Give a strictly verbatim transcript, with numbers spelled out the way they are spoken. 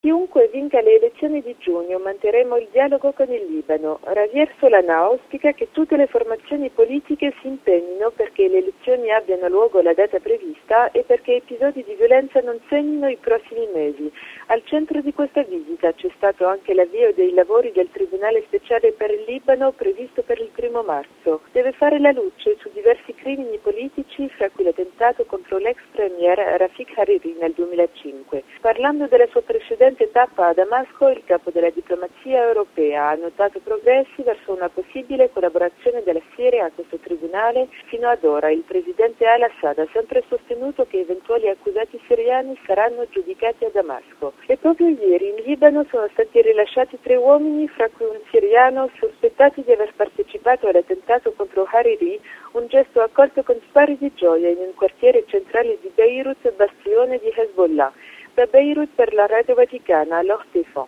Chiunque vinca le elezioni di giugno manterremo il dialogo con il Libano. Javier Solana auspica che tutte le formazioni politiche si impegnino perché le elezioni abbiano luogo alla data prevista e perché episodi di violenza non segnino i prossimi mesi. Al centro di questa visita c'è stato anche l'avvio dei lavori del Tribunale speciale per il Libano previsto per il primo marzo. Deve fare la luce su diversi crimini politici, fra cui l'attentato contro l'ex premier Rafik Hariri nel duemilacinque. Parlando della sua precedente tappa a Damasco, il capo della diplomazia europea ha notato progressi verso una possibile collaborazione della Siria a questo tribunale. Fino ad ora il presidente al-Assad ha sempre sostenuto che eventuali accusati siriani saranno giudicati a Damasco. E proprio ieri in Libano sono stati rilasciati tre uomini, fra cui un siriano, sospettati di aver partecipato all'attentato contro Hariri, un gesto accolto con spari di gioia in un quartiere centrale di Beirut, bastione di Hezbollah. Da Beirut per la Radio Vaticana, Laure Stefan.